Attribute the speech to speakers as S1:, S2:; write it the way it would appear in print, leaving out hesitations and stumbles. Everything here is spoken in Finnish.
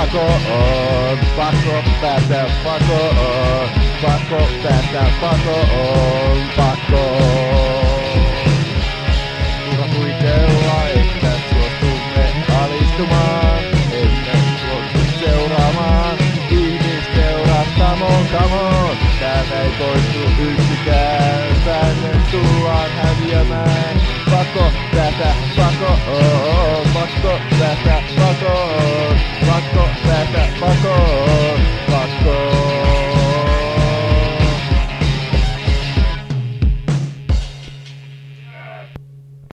S1: pako on, pakko päästä, pako on, pakko päästä, pako on, pakko on. Turha kuvitella, että suostumme alistumaan, emme suostu seuraamaan, ihmisseura, come on, täältä ei poistu yksikään, tänne tullaan häviämään. Pakko tästä, pakko, pakko tästä, pakko.